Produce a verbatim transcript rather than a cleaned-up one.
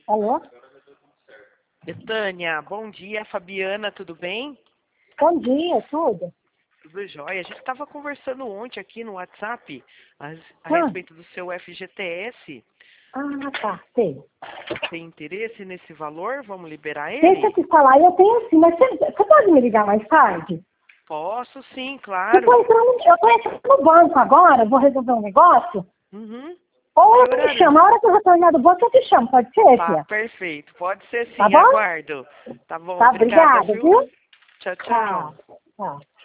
Alô? Betânia, bom dia. Fabiana, tudo bem? Bom dia, tudo? Tudo jóia. A gente estava conversando ontem aqui no WhatsApp a, a Ah. respeito do seu F G T S. Ah, tá, sei. Tem interesse nesse valor? Vamos liberar ele? Deixa eu te falar, eu tenho sim, mas você, você pode me ligar mais tarde? Posso sim, Eu claro. tô entrando, eu tô entrando no banco agora, vou resolver um negócio. Uhum. Ou eu Que te horário? chamo, a hora que eu retornar do banco eu te chamo, pode ser, Tá, Fia? perfeito. Pode ser sim, Tá bom? aguardo. Tá bom, Tá, obrigada, obrigada, viu? viu? Tchau, tchau. Tchau. Tchau.